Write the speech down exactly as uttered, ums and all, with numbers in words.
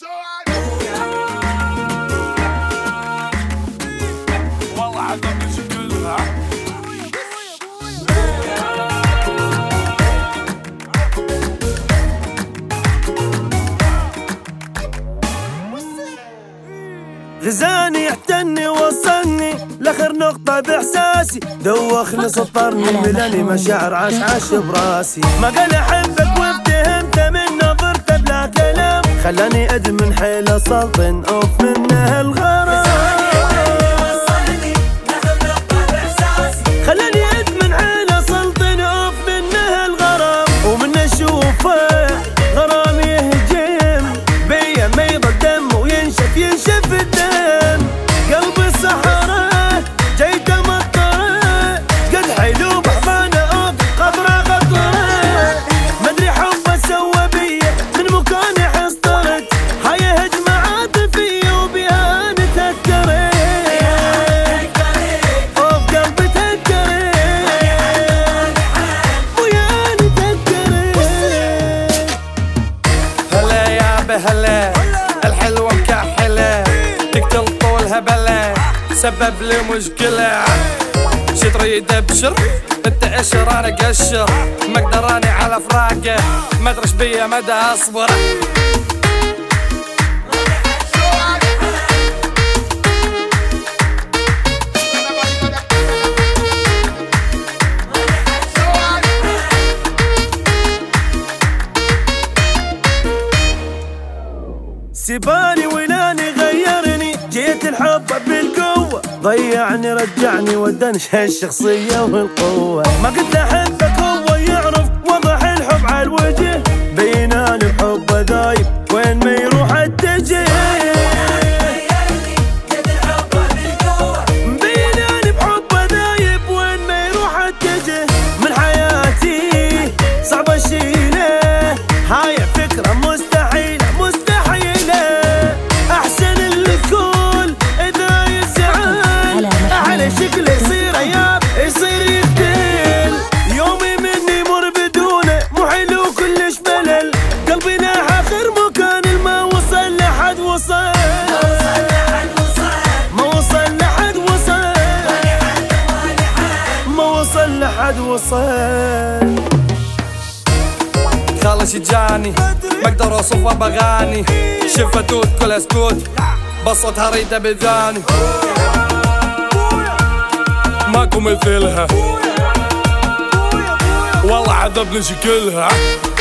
والله عذبني شكلها. غزاني يحتني وصلني لاخر نقطة باحساسي، دوخني سطرني ملاني مشاعر عاش عاش براسي، ما قال احبك وافتهمت من نظرته بلا كلام، خلاني ادمن حيل سلطن اوف منه الغرام، خلاني ادمن حيل سلطن اوف منه الغرام، ومن اشوفه غرام يهجم بيا ما يضل دم وينشف ينشف الدم، قلبي سحره جيت مطره قد حيلو بحضانه اوف قطره قطره، مدري حبه سوى بيا من مكاني حصطرت، هاي هجمه عاطفيه وبيها نتذكرت اوف قلبي تذكرت ويا نتذكرت. هلا يا بهلا الحلوة مكحلة تقتل طولها بلا سبب لي مشكلة، شي تريد ابشر انت اشر انا قشر، ما اقدر اني على فراقه ما ادريش بيا مدى اصبر. سباني ولاني غيرني جيت الحب بالقوة، ضيعني رجعني وداني هالشخصية والقوة، ما قلت احبك هو يعرف وضح الحب على الوجه، بيناني بحبه ذايب وين ما يروح اتجه، بيناني بحبه ذايب وين ما يروح اتجه، من حياتي صعب اشيله هاي فكرة مستحيلة مستحيلة، احسن الكل اذا يزعل على شكله يصير عياب يصير يقتل، يومي مني مر بدونه مو حلو كلش ملل، قلبي ناح اخر مكان ما وصل لحد وصل ما وصل لحد وصل ما وصل لحد وصل. خالص جاني ما اقدر اوصفها باغاني، شفتوت كلها سكوت بصتها ريده بذاني، ماكو مثلها والله عذبني شكلها.